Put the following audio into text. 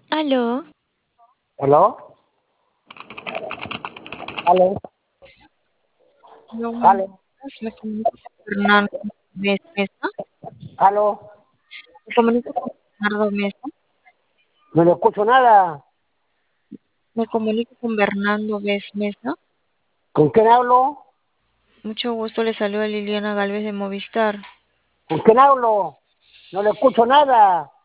Aló, ¿Aló? ¿Aló? hola, buenos ¿Aló? días. Me comunico con Fernando Mesa. ¿Aló? Me comunico con Bernardo Mesa. No le escucho nada. Me comunico con Bernardo Mesa. ¿Con quién hablo? Mucho gusto, le saluda Liliana Galvez de Movistar. ¿Con quién hablo? No le escucho nada.